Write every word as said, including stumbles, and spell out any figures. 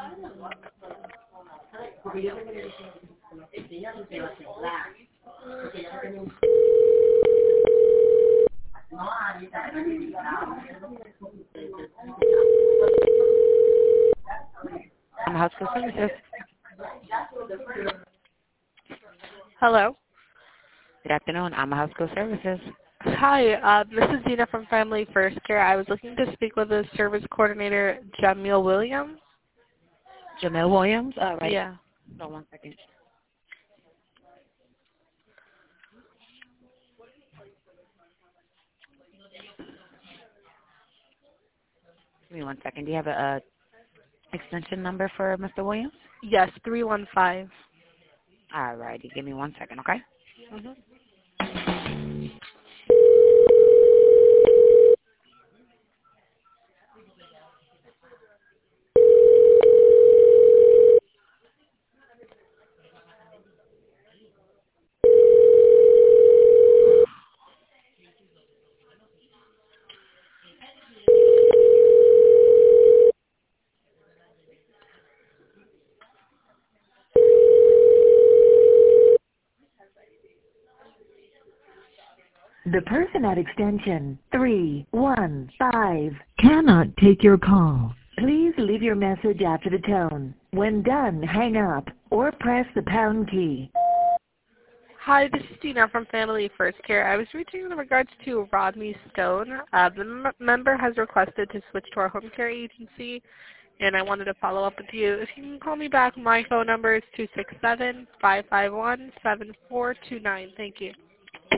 Um, Hospital Services. Hello. Good afternoon. I'm Hospital Services. Hi, uh, this is Dina from Family First Care. I was looking to speak with the service coordinator, Jamil Williams. Jamil Williams. All right. Yeah. Hold on one second. Give me one second. Do you have a, uh extension number for Mister Williams? Yes, three one five. All righty. Give me one second, okay? Mm-hmm. The person at extension three one five cannot take your call. Please leave your message after the tone. When done, hang up or press the pound key. Hi, this is Dina from Family First Care. I was reaching in regards to Rodney Stone. Uh, the m- member has requested to switch to our home care agency, and I wanted to follow up with you. If you can call me back, my phone number is two six seven, five five one, seven four two nine. Thank you.